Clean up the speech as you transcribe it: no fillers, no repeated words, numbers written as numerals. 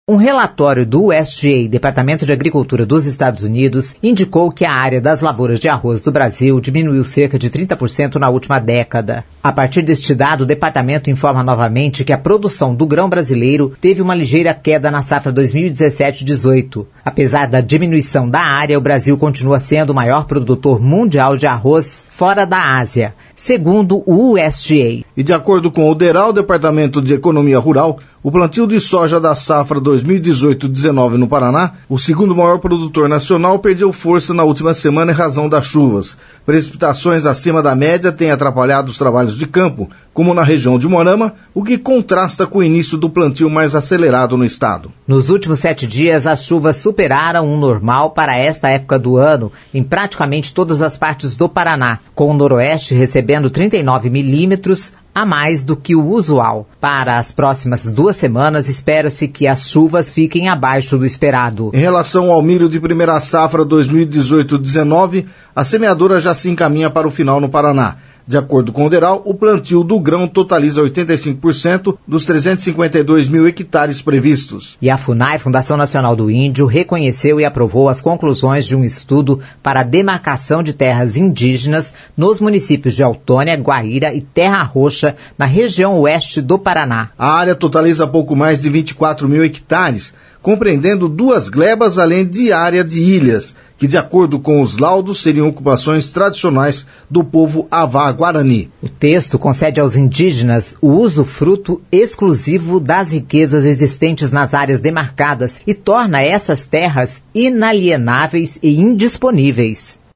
Um relatório do USDA, Departamento de Agricultura dos Estados Unidos, indicou que a área das lavouras de arroz do Brasil diminuiu cerca de 30% na última década. A partir deste dado, o departamento informa novamente que a produção do grão brasileiro teve uma ligeira queda na safra 2017-18. Apesar da diminuição da área, o Brasil continua sendo o maior produtor mundial de arroz fora da Ásia, segundo o USDA. E de acordo com o DERAL, Departamento de Economia Rural, o plantio de soja da safra 2018-19 no Paraná, o segundo maior produtor nacional, perdeu força na última semana em razão das chuvas. Precipitações acima da média têm atrapalhado os trabalhos de campo, como na região de Moarama, o que contrasta com o início do plantio mais acelerado no estado. Nos últimos 7 dias, as chuvas superaram o normal para esta época do ano em praticamente todas as partes do Paraná, com o Noroeste recebendo 39 milímetros, a mais do que o usual. Para as próximas 2 semanas, espera-se que as chuvas fiquem abaixo do esperado. Em relação ao milho de primeira safra 2018-19, a semeadora já se encaminha para o final no Paraná. De acordo com o DERAL, o plantio do grão totaliza 85% dos 352 mil hectares previstos. E a FUNAI, Fundação Nacional do Índio, reconheceu e aprovou as conclusões de um estudo para a demarcação de terras indígenas nos municípios de Autônia, Guaíra e Terra Roxa, na região oeste do Paraná. A área totaliza pouco mais de 24 mil hectares, compreendendo 2 glebas além de área de ilhas, que de acordo com os laudos seriam ocupações tradicionais do povo Avá-Guarani. O texto concede aos indígenas o usufruto exclusivo das riquezas existentes nas áreas demarcadas e torna essas terras inalienáveis e indisponíveis.